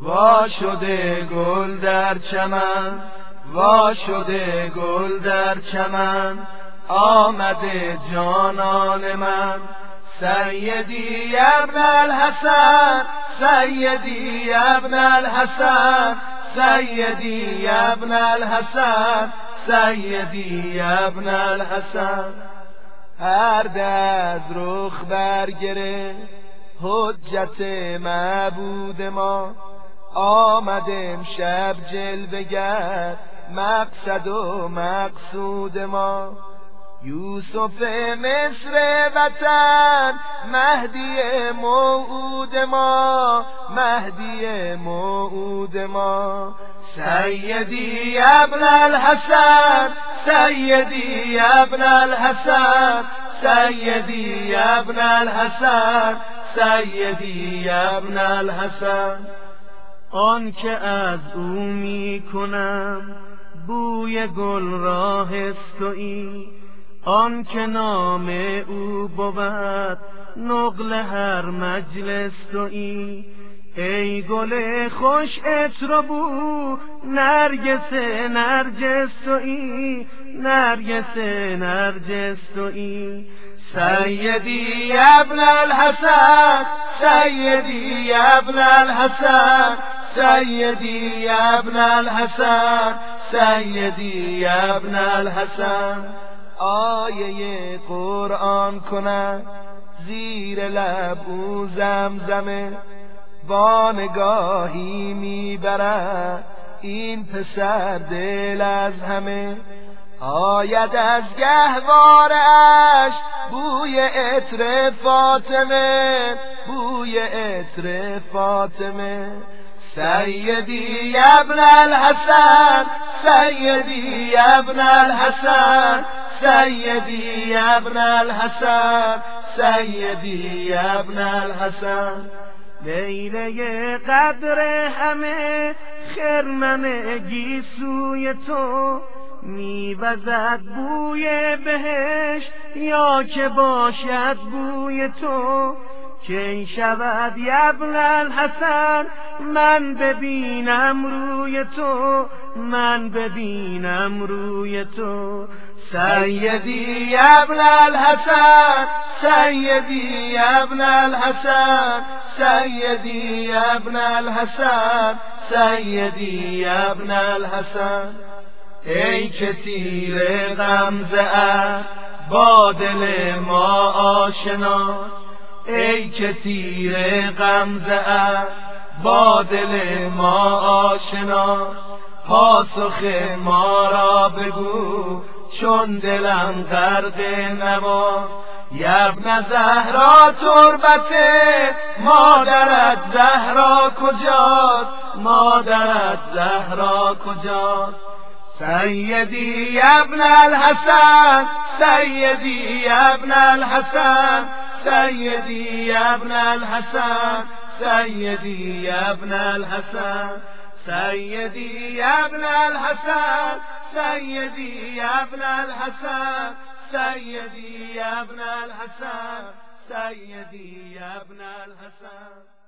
وا شده گل در چمن، وا شده گل در چمن، آمده جانان من. سیدی ابن الحسن، سیدی ابن الحسن، سیدی ابن الحسن، سیدی ابن الحسن. پرده از رخ برگره حجت معبود ما، آمده امشب جلوه گر مقصد و مقصود ما. یوسف مصر وطن، مهدی موعود ما، مهدی موعود ما. سیدی ابن الحسن، سیدی ابن الحسن، سیدی ابن الحسن، سیدی ابن الحسن. آن که از او می کنم بوی گل را حسوی، آن که نام او بود نقل هر مجلس تویی. ای گل خوش عطر و بو، نرگس نرجس تویی، نرگس نرجس تویی. سیدی ابن الحسن، سیدی ابن الحسن، سیدی ابن الحسن، سیدی ابن الحسن. آیه قرآن کند زیر لب او زمزمه، وانگاهی میبرد این پسر دل از همه. آید از گهوارش بوی عطر فاطمه، بوی عطر فاطمه. سیدی ابن الحسن، سیدی ابن الحسن، سیدی ابن الحسن، سیدی ابن الحسن. لیله قدر همه خرمن گیسوی تو، میوزد بوی بهشت یا که باشد بوی تو. کی شود ابن الحسن من ببینم روی تو، من ببینم روی تو. سیدی ابن الحسن، سیدی ابن الحسن، سیدی ابن الحسن، سیدی ابن الحسن. ای که تیر غمزه ات با دل ما آشنا، ای که تیر غمزه ات با دل ما آشنا. پاسخ ما را بگو چون دلم غرق نوا. ابن زهرا تربت مادرت زهرا کجاست، مادرت زهرا کجاست. سیدی ابن الحسن، سیدی ابن الحسن، سیدی ابن الحسن، سیدی ابن الحسن. سیدی ابن الحسن، سیدی ابن الحسن، سیدی ابن الحسن، سیدی ابن الحسن.